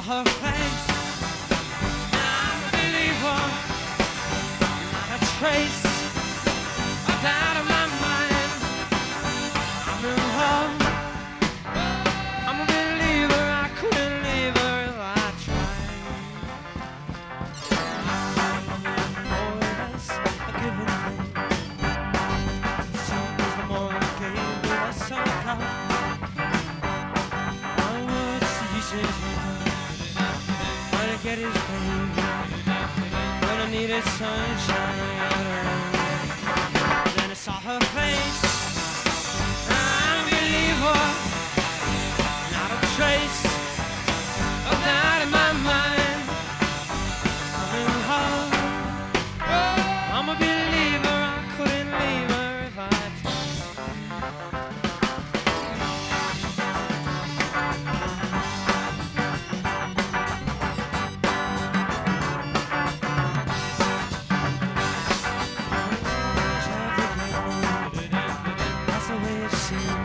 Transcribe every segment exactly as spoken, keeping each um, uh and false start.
her face. I'm a believer, not a trace of doubt in my mind. I'm in love. I'm a believer, I couldn't leave her if I tried. More or less a given thing. Some is the more I gave, the less I got. My words ceases when I get his pain. When I needed sunshine, then I saw her face. I'm a believer, not a trace of that in my mind. I'm in love. I'm a believer, I couldn't leave her if I that's the way it seemed.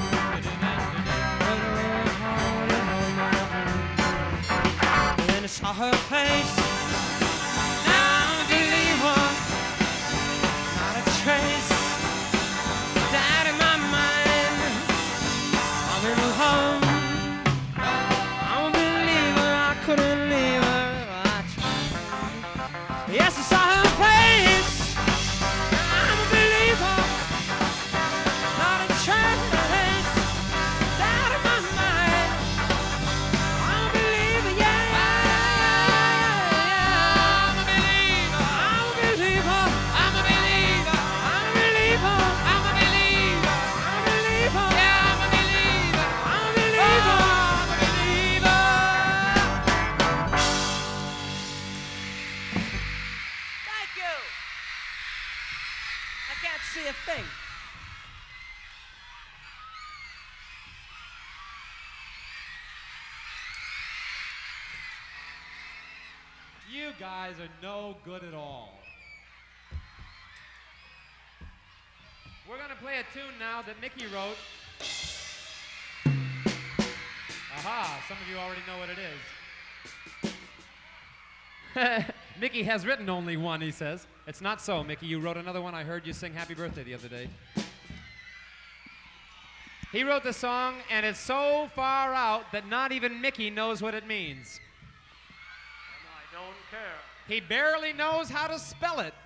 Then I saw her face. Now I'm a believer, not a trace of that in my mind. I'm in love. I'm a believer, I couldn't leave her if I tried. Yes, I saw her face. I'm a believer, not a trace of that in my mind. I'm a believer, yeah, yeah. I'm a believer, I'm a believer, I'm a believer, I'm a believer, I'm a believer, I'm a believer, yeah, I'm a believer, I'm a believer, I'm a believer. Thank you. I can't see a thing. You guys are no good at all. We're gonna play a tune now that Mickey wrote. Aha, some of you already know what it is. Mickey has written only one, he says. It's not so, Mickey. You wrote another one. I heard you sing Happy Birthday the other day. He wrote the song, and it's so far out that not even Mickey knows what it means. And I don't care. He barely knows how to spell it.